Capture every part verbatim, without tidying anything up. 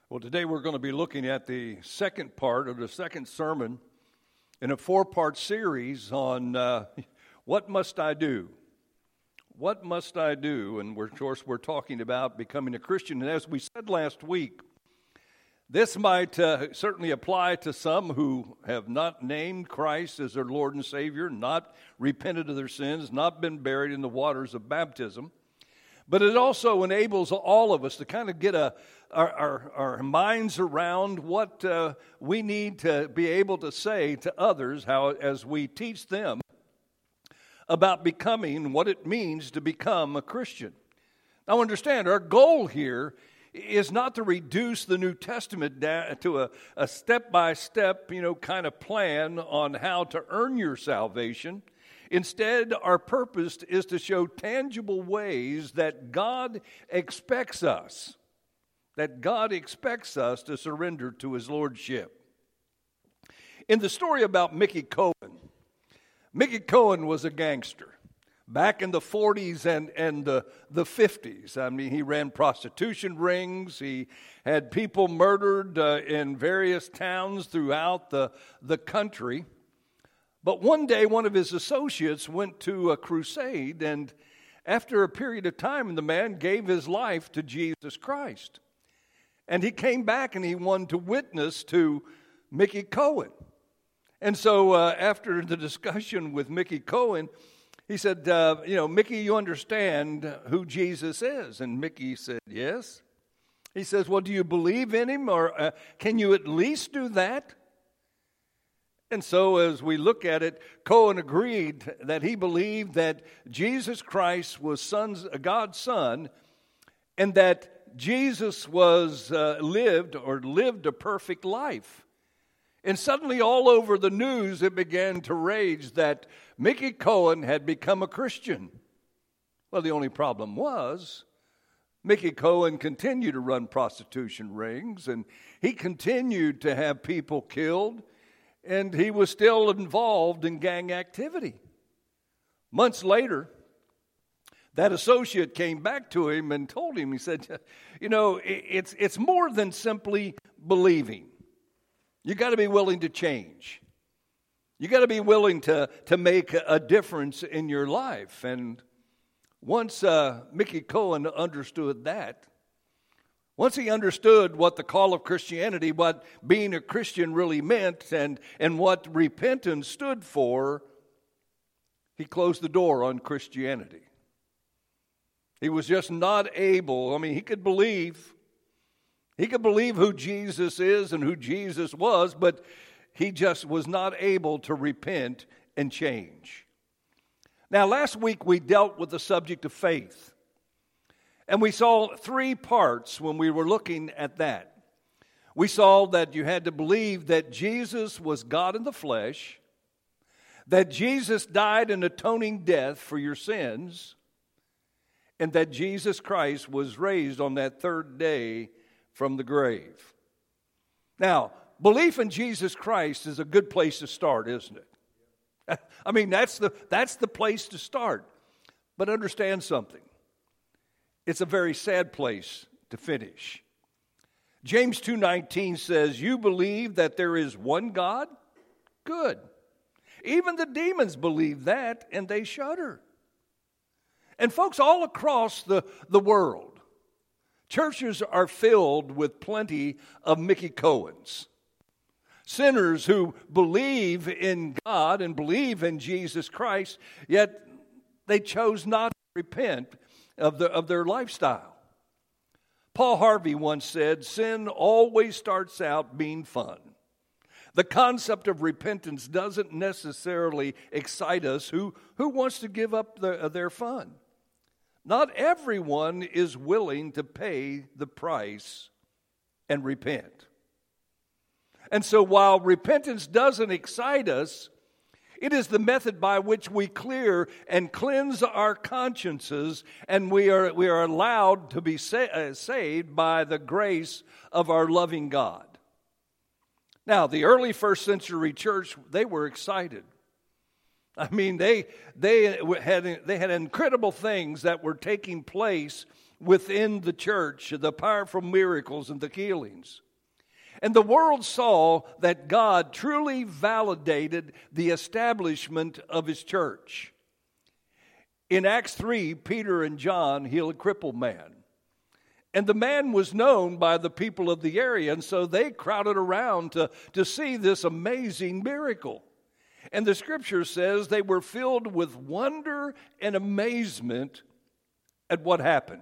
Well, today we're going to be looking at the second part of the second sermon in a four-part series on uh, what must I do? What must I do? And we're, of course, we're talking about becoming a Christian. And as we said last week, this might uh, certainly apply to some who have not named Christ as their Lord and Savior, not repented of their sins, not been buried in the waters of baptism. But it also enables all of us to kind of get a, our, our, our minds around what uh, we need to be able to say to others how, as we teach them about becoming what it means to become a Christian. Now understand, our goal here is not to reduce the New Testament down to a, a step-by-step, you know, kind of plan on how to earn your salvation. Instead, our purpose is to show tangible ways that God expects us, that God expects us to surrender to His Lordship. In the story about Mickey Cohen, Mickey Cohen was a gangster back in the forties and, and the, the fifties. I mean, he ran prostitution rings. He had people murdered uh, in various towns throughout the, the country. But one day, one of his associates went to a crusade, and after a period of time, the man gave his life to Jesus Christ. And he came back and he wanted to witness to Mickey Cohen. And so uh, after the discussion with Mickey Cohen, he said, uh, you know, Mickey, you understand who Jesus is? And Mickey said, yes. He says, well, do you believe in Him, or uh, can you at least do that? And so as we look at it, Cohen agreed that he believed that Jesus Christ was sons, God's Son, and that Jesus was uh, lived or lived a perfect life. And suddenly all over the news it began to rage that Mickey Cohen had become a Christian. Well, the only problem was Mickey Cohen continued to run prostitution rings, and he continued to have people killed, and he was still involved in gang activity. Months later, that associate came back to him and told him, he said, you know, it's, it's more than simply believing. You got to be willing to change. You got to be willing to, to make a difference in your life. And once uh, Mickey Cohen understood that, once he understood what the call of Christianity, what being a Christian really meant, and, and what repentance stood for, he closed the door on Christianity. He was just not able, I mean, he could believe, he could believe who Jesus is and who Jesus was, but he just was not able to repent and change. Now, last week we dealt with the subject of faith. And we saw three parts when we were looking at that. We saw that you had to believe that Jesus was God in the flesh, that Jesus died an atoning death for your sins, and that Jesus Christ was raised on that third day from the grave. Now, belief in Jesus Christ is a good place to start, isn't it? I mean, that's the, that's the place to start. But understand something. It's a very sad place to finish. James two nineteen says, you believe that there is one God? Good. Even the demons believe that, and they shudder. And folks, all across the, the world, churches are filled with plenty of Mickey Cohens. Sinners who believe in God and believe in Jesus Christ, yet they chose not to repent Of, the, of their lifestyle. Paul Harvey once said, sin always starts out being fun. The concept of repentance doesn't necessarily excite us. Who, who wants to give up the, their fun? Not everyone is willing to pay the price and repent. And so while repentance doesn't excite us, it is the method by which we clear and cleanse our consciences, and we are, we are allowed to be sa- uh, saved by the grace of our loving God. Now, the early first century church, they were excited. I mean, they they had they had incredible things that were taking place within the church, the powerful miracles and the healings. And the world saw that God truly validated the establishment of his church. In Acts three, Peter and John heal a crippled man. And the man was known by the people of the area, and so they crowded around to, to see this amazing miracle. And the scripture says they were filled with wonder and amazement at what happened.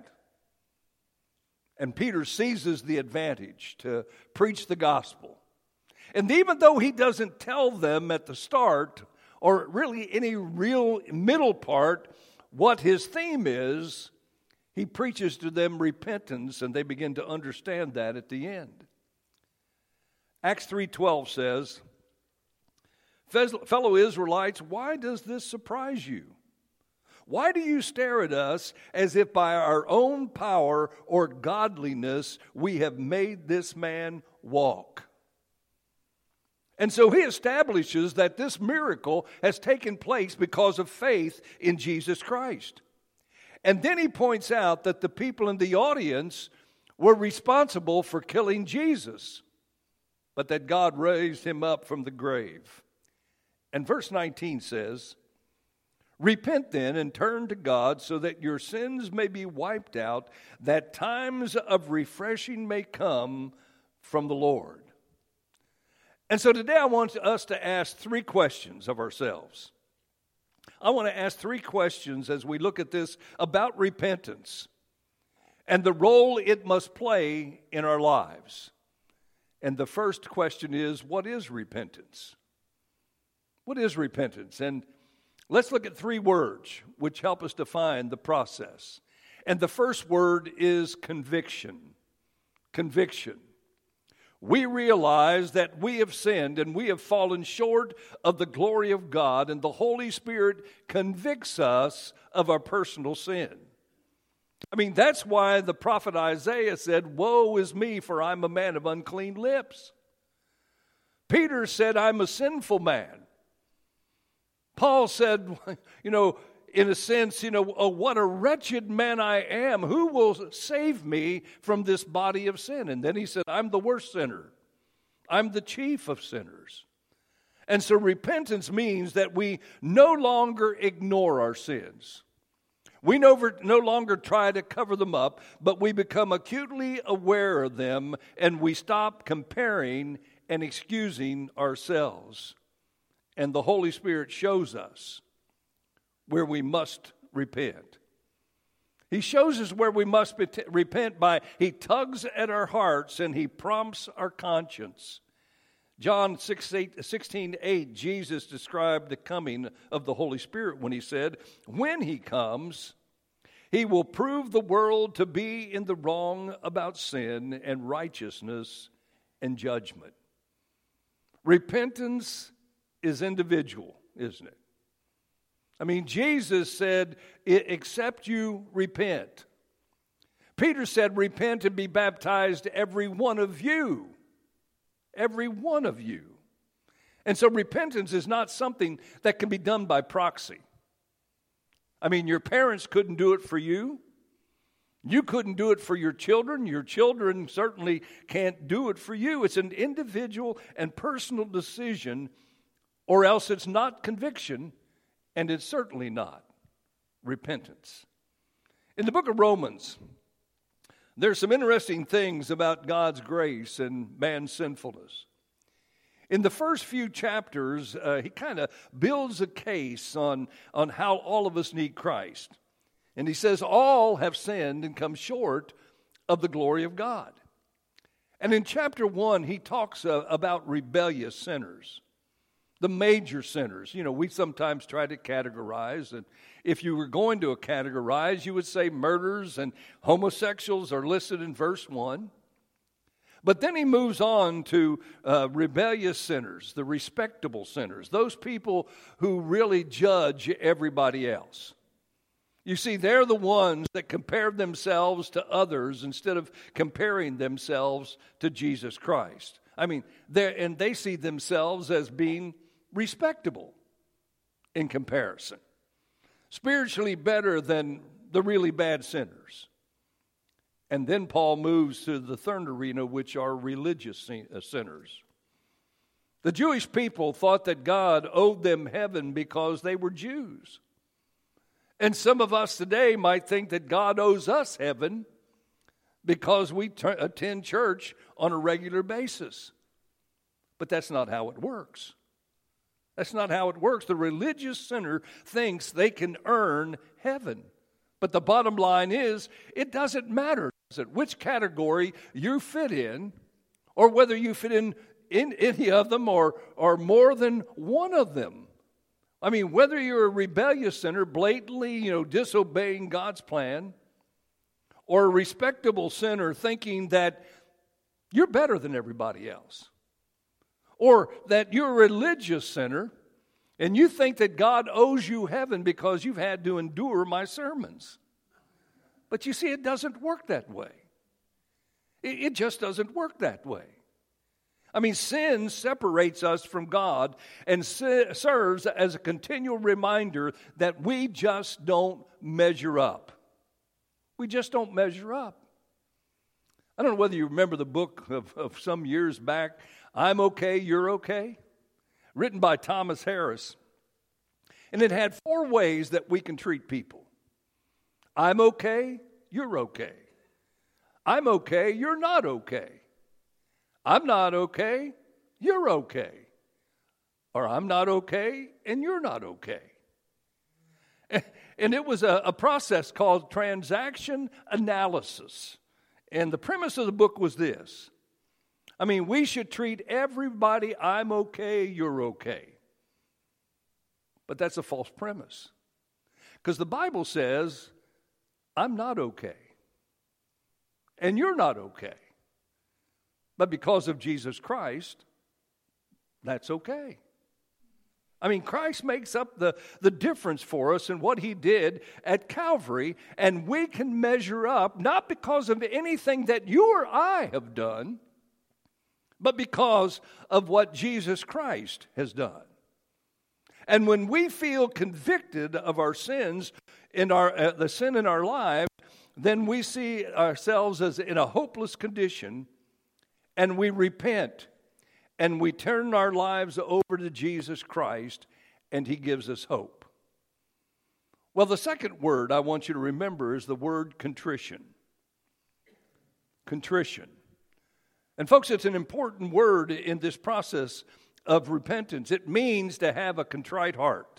And Peter seizes the advantage to preach the gospel. And even though he doesn't tell them at the start, or really any real middle part, what his theme is, he preaches to them repentance, and they begin to understand that at the end. Acts three twelve says, "Fellow Israelites, why does this surprise you? Why do you stare at us as if by our own power or godliness we have made this man walk?" And so he establishes that this miracle has taken place because of faith in Jesus Christ. And then he points out that the people in the audience were responsible for killing Jesus, but that God raised him up from the grave. And verse nineteen says, "Repent then and turn to God so that your sins may be wiped out, that times of refreshing may come from the Lord." And so today I want us to ask three questions of ourselves. I want to ask three questions as we look at this about repentance and the role it must play in our lives. And the first question is, what is repentance? What is repentance? And let's look at three words which help us define the process. And the first word is conviction. Conviction. We realize that we have sinned and we have fallen short of the glory of God, and the Holy Spirit convicts us of our personal sin. I mean, that's why the prophet Isaiah said, "Woe is me, for I'm a man of unclean lips." Peter said, "I'm a sinful man." Paul said, you know, in a sense, you know, oh, what a wretched man I am. Who will save me from this body of sin? And then he said, I'm the worst sinner. I'm the chief of sinners. And so repentance means that we no longer ignore our sins. We no, no longer try to cover them up, but we become acutely aware of them, and we stop comparing and excusing ourselves. And the Holy Spirit shows us where we must repent. He shows us where we must be- repent by, he tugs at our hearts and he prompts our conscience. John sixteen eight, Jesus described the coming of the Holy Spirit when he said, when he comes, he will prove the world to be in the wrong about sin and righteousness and judgment. Repentance is individual, isn't it? I mean, Jesus said, except you repent. Peter said, repent and be baptized, every one of you. Every one of you. And so repentance is not something that can be done by proxy. I mean, your parents couldn't do it for you. You couldn't do it for your children. Your children certainly can't do it for you. It's an individual and personal decision, or else it's not conviction. And it's certainly not repentance. In the book of Romans, there's some interesting things about God's grace and man's sinfulness. In the first few chapters, uh, he kind of builds a case on, on how all of us need Christ. And he says, all have sinned and come short of the glory of God. And in chapter one, he talks uh, about rebellious sinners. The major sinners. You know, we sometimes try to categorize, and if you were going to categorize, you would say murderers and homosexuals are listed in verse one. But then he moves on to uh, rebellious sinners, the respectable sinners, those people who really judge everybody else. You see, they're the ones that compare themselves to others instead of comparing themselves to Jesus Christ. I mean, and they see themselves as being respectable in comparison. Spiritually better than the really bad sinners. And then Paul moves to the third arena, which are religious sinners. The Jewish people thought that God owed them heaven because they were Jews. And some of us today might think that God owes us heaven because we t- attend church on a regular basis. But that's not how it works. That's not how it works. The religious sinner thinks they can earn heaven. But the bottom line is, it doesn't matter, does it, which category you fit in, or whether you fit in, in any of them or, or more than one of them. I mean, whether you're a rebellious sinner, blatantly, you know, disobeying God's plan, or a respectable sinner thinking that you're better than everybody else, or that you're a religious sinner and you think that God owes you heaven because you've had to endure my sermons. But you see, it doesn't work that way. It, it just doesn't work that way. I mean, sin separates us from God and se- serves as a continual reminder that we just don't measure up. We just don't measure up. I don't know whether you remember the book of, of some years back, I'm Okay, You're Okay, written by Thomas Harris. And it had four ways that we can treat people. I'm okay, you're okay. I'm okay, you're not okay. I'm not okay, you're okay. Or I'm not okay, and you're not okay. And it was a, a process called transaction analysis. And the premise of the book was this. I mean, we should treat everybody, I'm okay, you're okay. But that's a false premise. Because the Bible says, I'm not okay. And you're not okay. But because of Jesus Christ, that's okay. I mean, Christ makes up the, the difference for us in what he did at Calvary, and we can measure up, not because of anything that you or I have done, but because of what Jesus Christ has done. And when we feel convicted of our sins, in our uh, the sin in our lives, then we see ourselves as in a hopeless condition, and we repent, and we turn our lives over to Jesus Christ, and he gives us hope. Well, the second word I want you to remember is the word contrition. Contrition. And folks, it's an important word in this process of repentance. It means to have a contrite heart.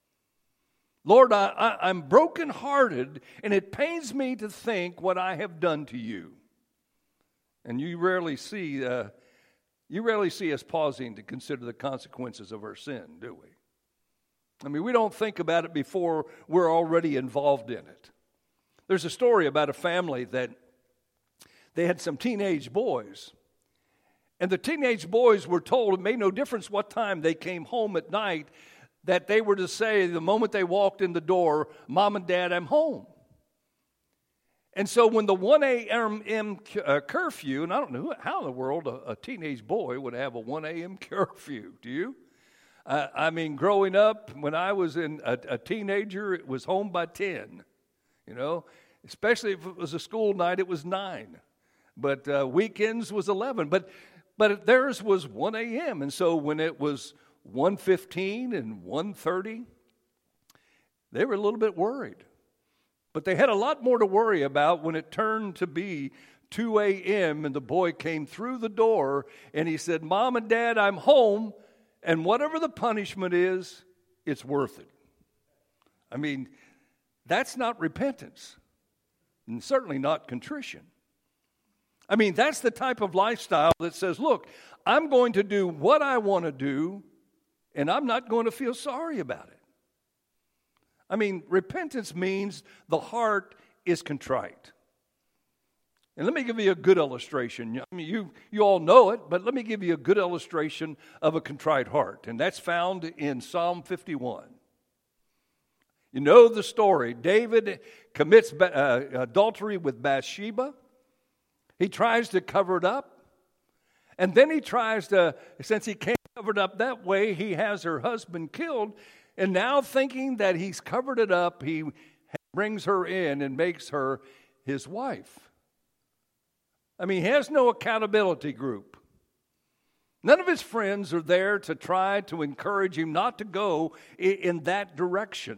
Lord, I, I, I'm brokenhearted, and it pains me to think what I have done to you. And you rarely see, uh, you rarely see us pausing to consider the consequences of our sin, do we? I mean, we don't think about it before we're already involved in it. There's a story about a family that they had some teenage boys. And the teenage boys were told it made no difference what time they came home at night, that they were to say the moment they walked in the door, Mom and Dad, I'm home. And so when the one a.m. curfew, and I don't know how in the world a, a teenage boy would have a one a.m. curfew, do you? Uh, I mean, growing up, when I was in a, a teenager, it was home by ten, you know. Especially if it was a school night, it was nine. But uh, weekends was eleven. But but theirs was one a.m. And so when it was one fifteen and one thirty, they were a little bit worried. But they had a lot more to worry about when it turned to be two a.m. and the boy came through the door and he said, Mom and Dad, I'm home, and whatever the punishment is, it's worth it. I mean, that's not repentance, and certainly not contrition. I mean, that's the type of lifestyle that says, look, I'm going to do what I want to do, and I'm not going to feel sorry about it. I mean, repentance means the heart is contrite. And let me give you a good illustration. I mean, you, you all know it, but let me give you a good illustration of a contrite heart. And that's found in Psalm fifty-one. You know the story. David commits uh, adultery with Bathsheba. He tries to cover it up. And then he tries to, since he can't cover it up that way, he has her husband killed. And now thinking that he's covered it up, he brings her in and makes her his wife. I mean, he has no accountability group. None of his friends are there to try to encourage him not to go in that direction.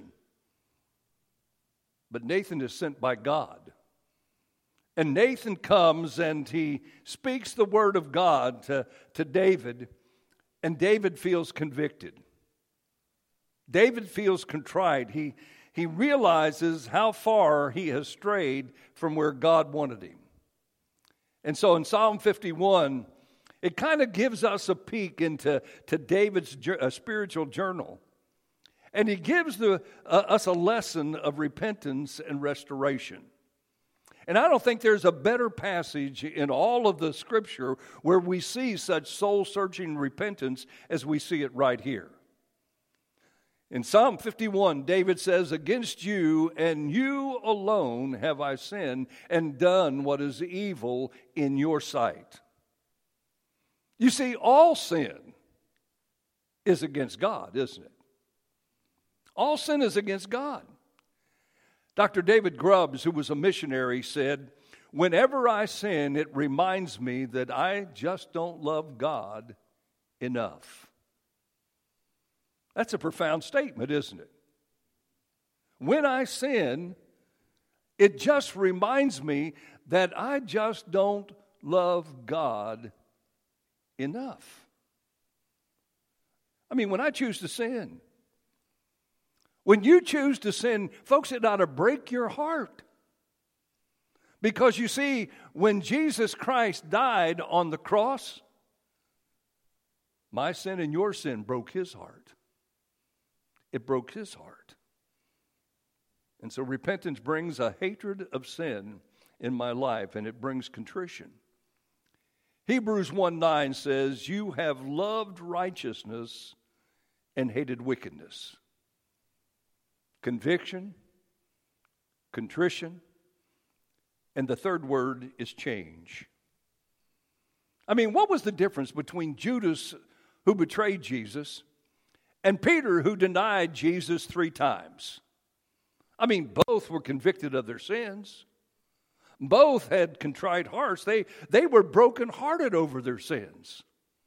But Nathan is sent by God. And Nathan comes and he speaks the word of God to, to David, and David feels convicted. David feels contrite. He, he realizes how far he has strayed from where God wanted him. And so in Psalm fifty-one, it kind of gives us a peek into to David's uh, spiritual journal. And he gives the, uh, us a lesson of repentance and restoration. And I don't think there's a better passage in all of the Scripture where we see such soul-searching repentance as we see it right here. In Psalm fifty-one, David says, "Against you and you alone have I sinned and done what is evil in your sight." You see, all sin is against God, isn't it? All sin is against God. Doctor David Grubbs, who was a missionary, said, "Whenever I sin, it reminds me that I just don't love God enough." That's a profound statement, isn't it? When I sin, it just reminds me that I just don't love God enough. I mean, when I choose to sin, when you choose to sin, folks, it ought to break your heart. Because you see, when Jesus Christ died on the cross, my sin and your sin broke his heart. It broke his heart. And so repentance brings a hatred of sin in my life, and it brings contrition. Hebrews one nine says, "You have loved righteousness and hated wickedness." Conviction, contrition, and the third word is change. I mean, what was the difference between Judas, who betrayed Jesus, and Peter, who denied Jesus three times? I mean, both were convicted of their sins. Both had contrite hearts. They, they were brokenhearted over their sins.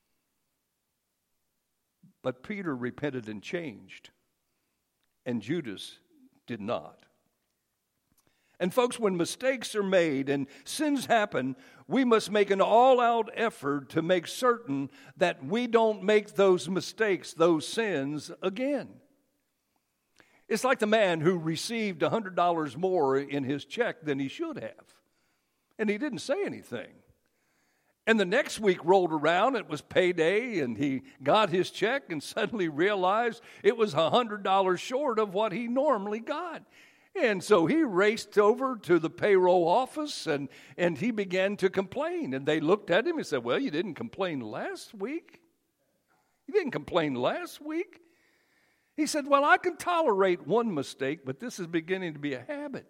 But Peter repented and changed, and Judas did not. And folks, when mistakes are made and sins happen, we must make an all-out effort to make certain that we don't make those mistakes, those sins again. It's like the man who received one hundred dollars more in his check than he should have. And he didn't say anything. And the next week rolled around, it was payday, and he got his check and suddenly realized it was one hundred dollars short of what he normally got. And so he raced over to the payroll office, and, and he began to complain. And they looked at him and said, "Well, you didn't complain last week. You didn't complain last week." He said, "Well, I can tolerate one mistake, but this is beginning to be a habit."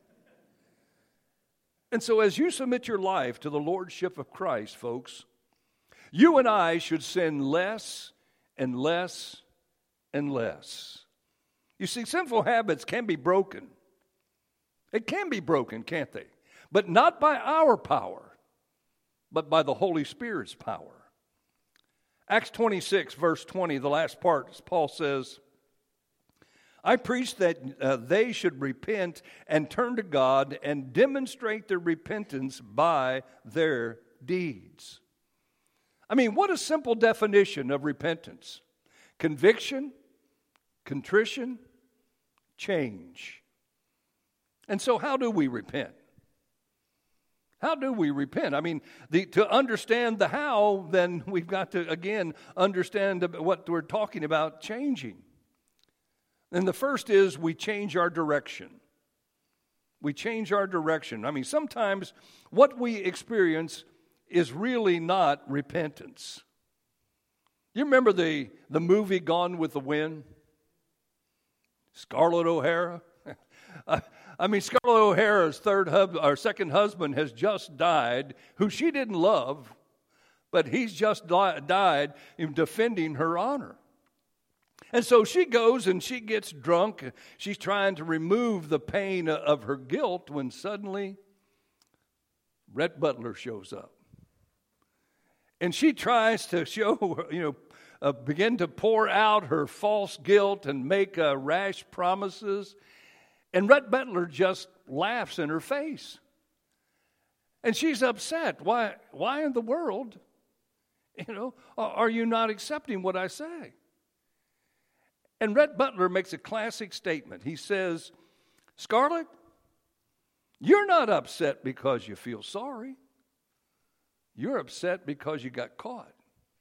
And so as you submit your life to the lordship of Christ, folks, you and I should sin less and less and less. You see, sinful habits can be broken. It can be broken, can't they? But not by our power, but by the Holy Spirit's power. Acts twenty-six, verse twenty, the last part, Paul says, "I preach that uh, they should repent and turn to God and demonstrate their repentance by their deeds." I mean, what a simple definition of repentance. Conviction, contrition, change. And so how do we repent? How do we repent? I mean, the, to understand the how, then we've got to, again, understand what we're talking about changing. And the first is we change our direction. We change our direction. I mean, sometimes what we experience is really not repentance. You remember the, the movie Gone with the Wind? Scarlett O'Hara? I mean, Scarlett O'Hara's third hub, or second husband has just died, who she didn't love, but he's just di- died in defending her honor. And so she goes and she gets drunk. She's trying to remove the pain of her guilt when suddenly Rhett Butler shows up. And she tries to show, you know, uh, begin to pour out her false guilt and make uh, rash promises. And Rhett Butler just laughs in her face. And she's upset. Why, why in the world, you know, are you not accepting what I say? And Rhett Butler makes a classic statement. He says, Scarlett, you're not upset because you feel sorry. You're upset because you got caught.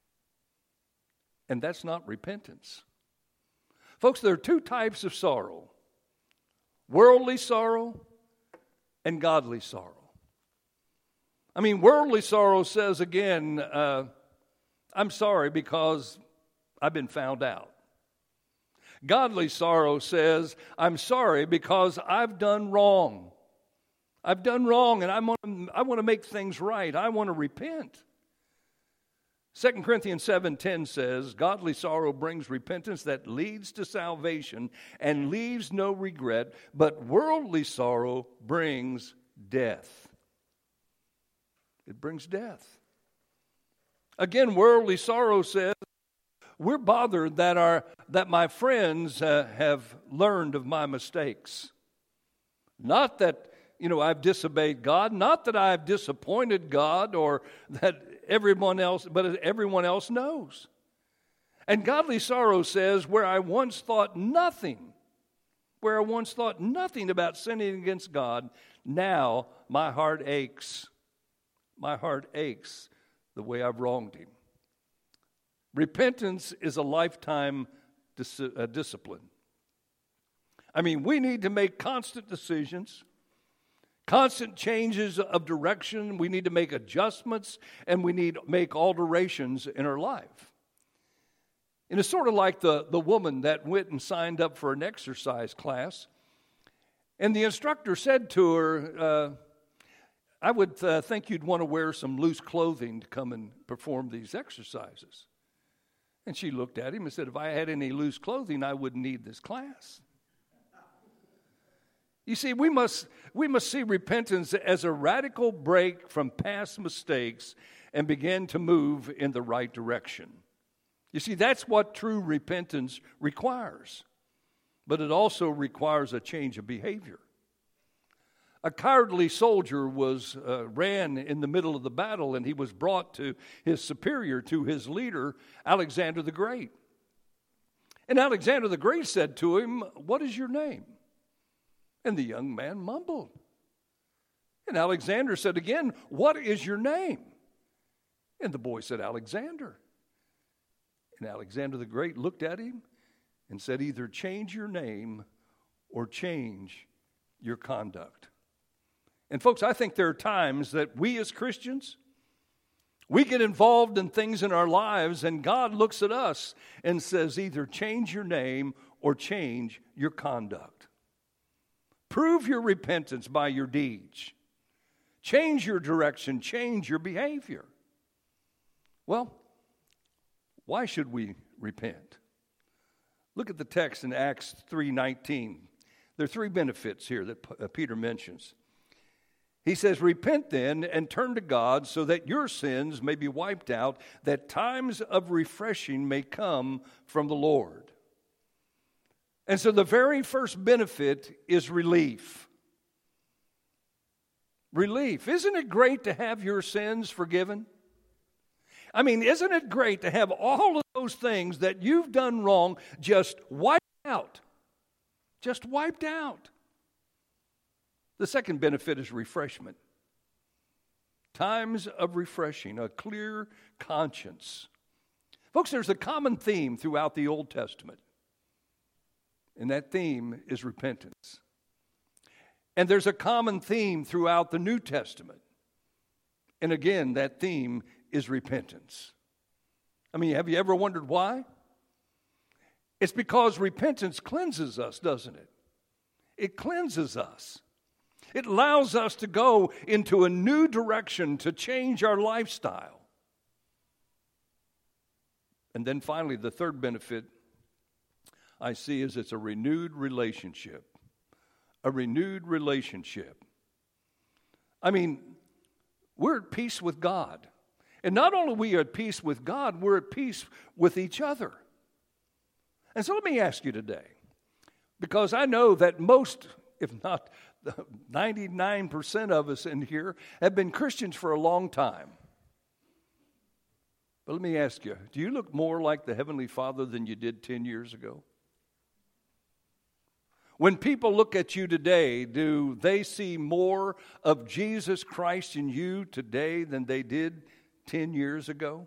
And that's not repentance. Folks, there are two types of sorrow. Worldly sorrow and godly sorrow. I mean, worldly sorrow says again, uh, I'm sorry because I've been found out. Godly sorrow says, I'm sorry because I've done wrong. I've done wrong and I want to, I want to make things right. I want to repent. Second Corinthians seven ten says, godly sorrow brings repentance that leads to salvation and leaves no regret, but worldly sorrow brings death. It brings death. Again, worldly sorrow says, we're bothered that our that my friends uh, have learned of my mistakes. Not that, you know, I've disobeyed God, not that I've disappointed God or that everyone else, but everyone else knows. And godly sorrow says, where I once thought nothing, where I once thought nothing about sinning against God, now my heart aches. My heart aches the way I've wronged him. Repentance is a lifetime dis- uh, discipline. I mean, we need to make constant decisions, constant changes of direction. We need to make adjustments, and we need to make alterations in our life. And it's sort of like the, the woman that went and signed up for an exercise class, and the instructor said to her, uh, I would uh, think you'd want to wear some loose clothing to come and perform these exercises. And she looked at him and said, if I had any loose clothing, I wouldn't need this class. You see, we must we must see repentance as a radical break from past mistakes and begin to move in the right direction. You see, that's what true repentance requires. But it also requires a change of behavior. A cowardly soldier was uh, ran in the middle of the battle, and he was brought to his superior, to his leader, Alexander the Great. And Alexander the Great said to him, what is your name? And the young man mumbled. And Alexander said again, what is your name? And the boy said, Alexander. And Alexander the Great looked at him and said, either change your name or change your conduct. And folks, I think there are times that we as Christians, we get involved in things in our lives, and God looks at us and says, either change your name or change your conduct. Prove your repentance by your deeds. Change your direction, change your behavior. Well, why should we repent? Look at the text in Acts three nineteen. There are three benefits here that Peter mentions. He says, repent then and turn to God so that your sins may be wiped out, that times of refreshing may come from the Lord. And so the very first benefit is relief. Relief. Isn't it great to have your sins forgiven? I mean, isn't it great to have all of those things that you've done wrong just wiped out? Just wiped out. The second benefit is refreshment. Times of refreshing, a clear conscience. Folks, there's a common theme throughout the Old Testament, and that theme is repentance. And there's a common theme throughout the New Testament, and again, that theme is repentance. I mean, have you ever wondered why? It's because repentance cleanses us, doesn't it? It cleanses us. It allows us to go into a new direction, to change our lifestyle. And then finally, the third benefit I see is it's a renewed relationship. A renewed relationship. I mean, we're at peace with God. And not only are we at peace with God, we're at peace with each other. And so let me ask you today, because I know that most, if not ninety-nine percent of us in here, have been Christians for a long time. But let me ask you, do you look more like the Heavenly Father than you did ten years ago? When people look at you today, do they see more of Jesus Christ in you today than they did ten years ago?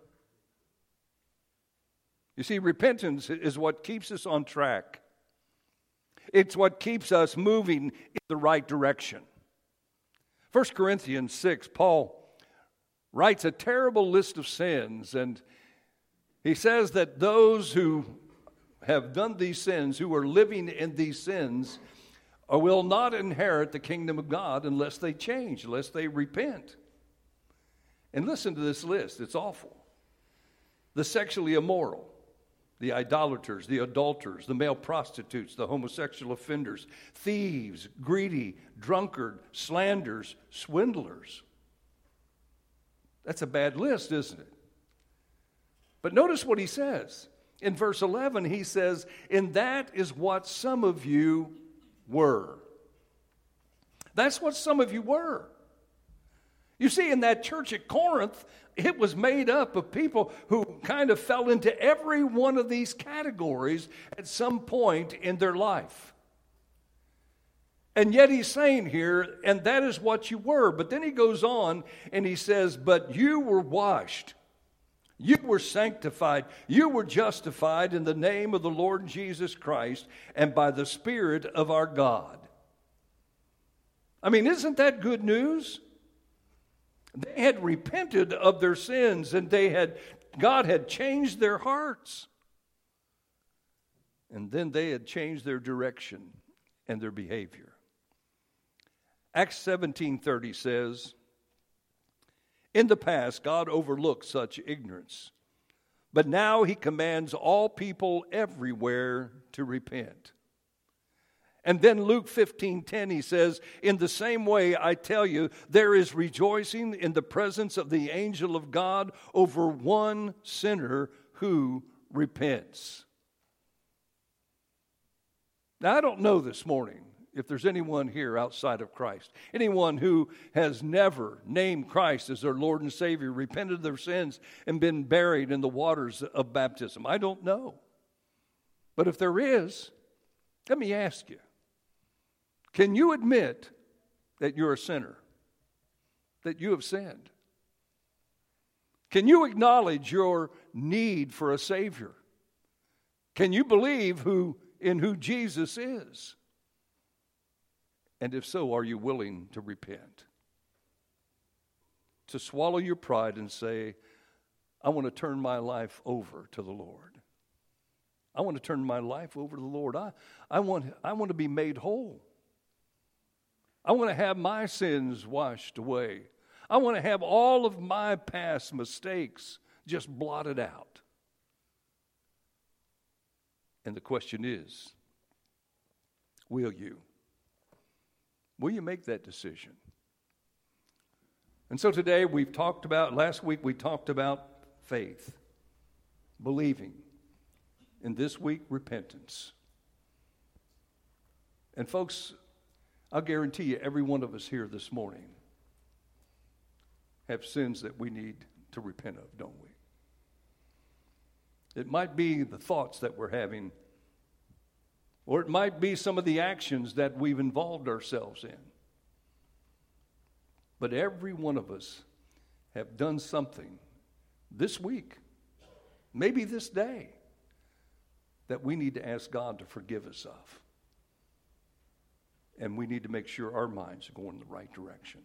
You see, repentance is what keeps us on track. It's what keeps us moving in the right direction. First Corinthians six, Paul writes a terrible list of sins, and he says that those who have done these sins, who are living in these sins, will not inherit the kingdom of God unless they change, unless they repent. And listen to this list. It's awful. The sexually immoral, the idolaters, the adulterers, the male prostitutes, the homosexual offenders, thieves, greedy, drunkard, slanders, swindlers. That's a bad list, isn't it? But notice what he says. In verse eleven, he says, "And that is what some of you were." That's what some of you were. You see, in that church at Corinth, it was made up of people who kind of fell into every one of these categories at some point in their life. And yet he's saying here, and that is what you were. But then he goes on and he says, "But you were washed. You were sanctified. You were justified in the name of the Lord Jesus Christ and by the Spirit of our God." I mean, isn't that good news? They had repented of their sins, and they had God had changed their hearts. And then they had changed their direction and their behavior. Acts seventeen thirty says, "In the past, God overlooked such ignorance, but now he commands all people everywhere to repent." And then Luke fifteen ten, he says, "In the same way, I tell you, there is rejoicing in the presence of the angel of God over one sinner who repents." Now, I don't know this morning if there's anyone here outside of Christ, anyone who has never named Christ as their Lord and Savior, repented of their sins, and been buried in the waters of baptism. I don't know. But if there is, let me ask you, can you admit that you're a sinner, that you have sinned? Can you acknowledge your need for a Savior? Can you believe who in who Jesus is? And if so, are you willing to repent? To swallow your pride and say, "I want to turn my life over to the Lord. I want to turn my life over to the Lord. I, I, want, I want to be made whole. I want to have my sins washed away. I want to have all of my past mistakes just blotted out." And the question is, will you? Will you make that decision? And so today we've talked about, last week we talked about faith, believing, and this week repentance. And folks, I'll guarantee you every one of us here this morning have sins that we need to repent of, don't we? It might be the thoughts that we're having, or it might be some of the actions that we've involved ourselves in. But every one of us have done something this week, maybe this day, that we need to ask God to forgive us of. And we need to make sure our minds are going in the right direction.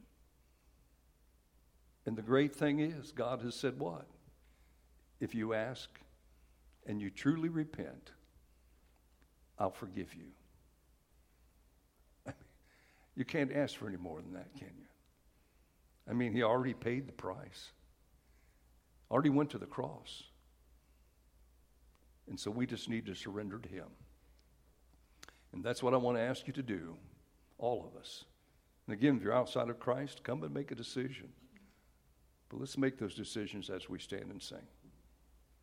And the great thing is, God has said what? If you ask and you truly repent, I'll forgive you. I mean, you can't ask for any more than that, can you? I mean, he already paid the price. Already went to the cross. And so we just need to surrender to him. And that's what I want to ask you to do, all of us. And again, if you're outside of Christ, come and make a decision. But let's make those decisions as we stand and sing.